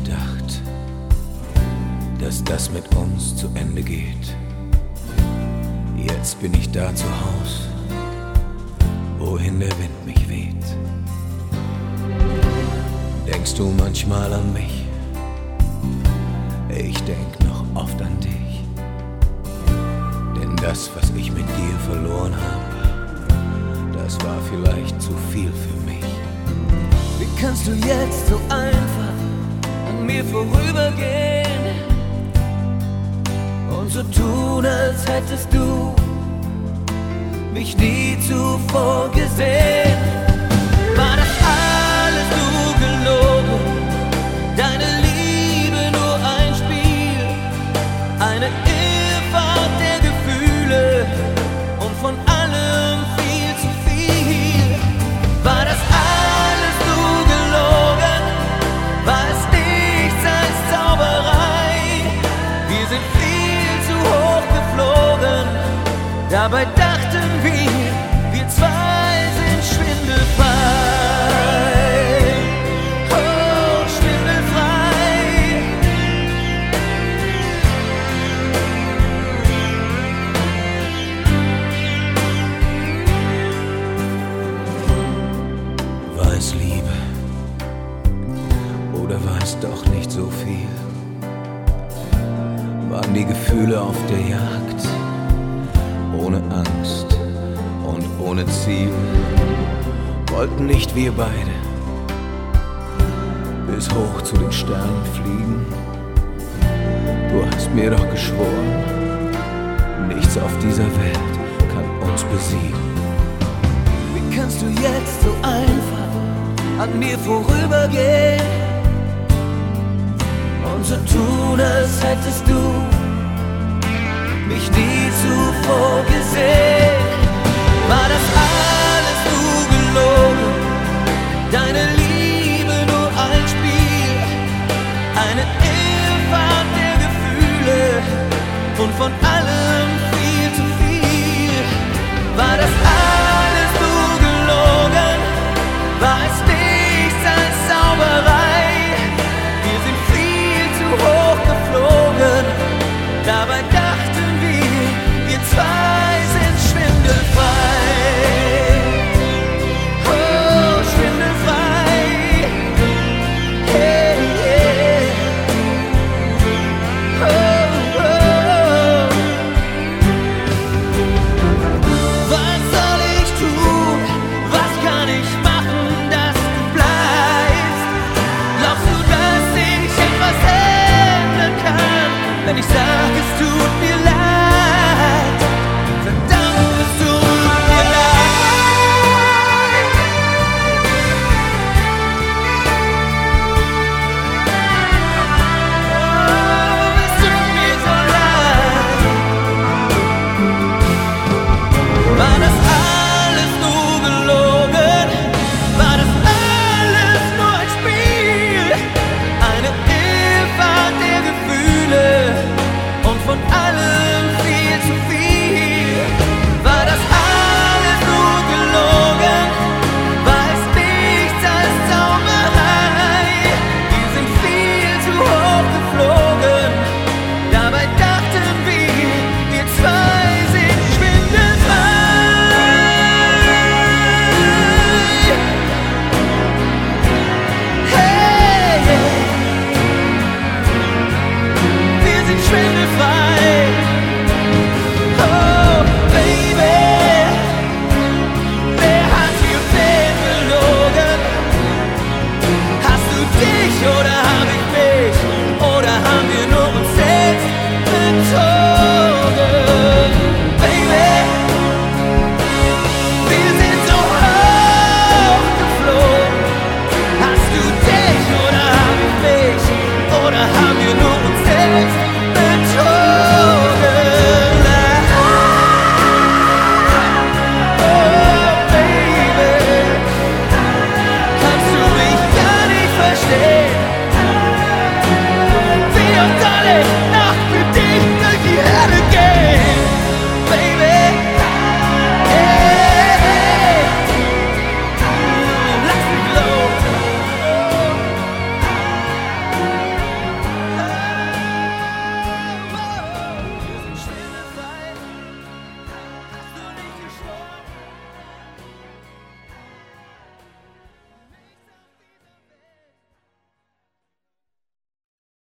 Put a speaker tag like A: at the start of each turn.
A: gedacht, dass das mit uns zu Ende geht. Jetzt bin ich da zu Haus, wohin der Wind mich weht. Denkst du manchmal an mich? Ich denk noch oft an dich. Denn das, was ich mit dir verloren hab, das war vielleicht zu viel für mich.
B: Wie kannst du jetzt so einfach an mir vorübergehen und so tun, als hättest du mich nie zuvor gesehen? War das alles nur gelogen, deine Liebe nur ein Spiel, eine Irrfahrt der Gefühle und von allem viel zu viel? War das alles nur gelogen, war es nichts als Zauberei? Wir sind viel zu hoch geflogen, dabei dachten wir zwei sind schwindelfrei. Oh, schwindelfrei.
A: War es Liebe oder war es doch nicht so viel? Waren die Gefühle auf der Jagd, ohne Angst und ohne Ziel? Wollten nicht wir beide bis hoch zu den Sternen fliegen? Du hast mir doch geschworen, nichts auf dieser Welt kann uns besiegen.
B: Wie kannst du jetzt so einfach an mir vorübergehen und so tun, als hättest du mich nie zuvor gesehen? War das alles nur gelogen, deine Liebe nur ein Spiel, eine Irrfahrt der Gefühle und von allem viel zu viel? War das alles nur gelogen, war es nichts als Zauberei? Wir sind viel zu hoch geflogen, dabei dachten wir zwei sind schwindelfrei. Oh, schwindelfrei. Hey, hey. Oh, oh. Was soll ich tun? Was kann ich machen, dass du bleibst? Glaubst du, dass ich etwas ändern kann, wenn ich sag, es tut mir leid? Verdammt, es tut mir leid. Oh, es tut mir so leid. War das alles nur gelogen? War das alles nur ein Spiel? Eine Irrfahrt der Gefühle und von allem viel zu viel? War das alles nur gelogen? War es nichts als Zauberei? Wir sind viel zu hoch geflogen, dabei dachten wir zwei sind schwindelfrei. Hey, wir sind schwindelfrei. Oh, Baby, wer hat hier wen belogen? Hast du dich oder hab ich mich? Oder haben wir nur uns selbst betrogen? Baby, wir sind so hoch geflogen. Hast du dich oder hab ich mich? Oder haben wir nur uns selbst